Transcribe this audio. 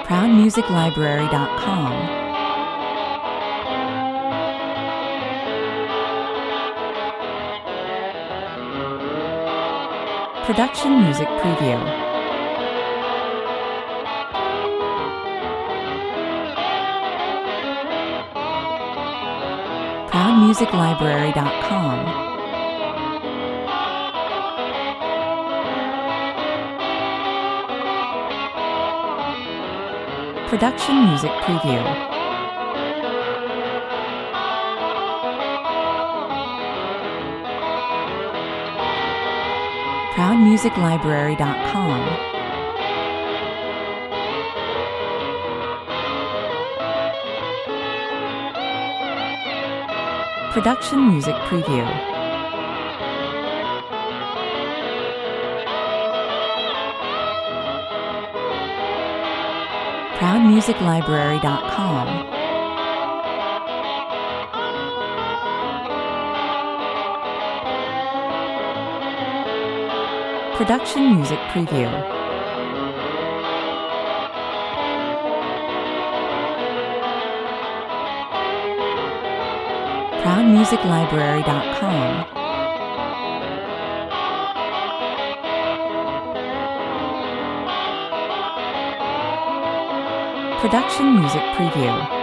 ProudMusicLibrary.com. Production Music Preview. ProudMusicLibrary.com. Production Music Preview. ProudMusicLibrary.com. Production Music Preview. ProudMusicLibrary.com. Production Music Preview. ProudMusicLibrary.com. Production Music Preview.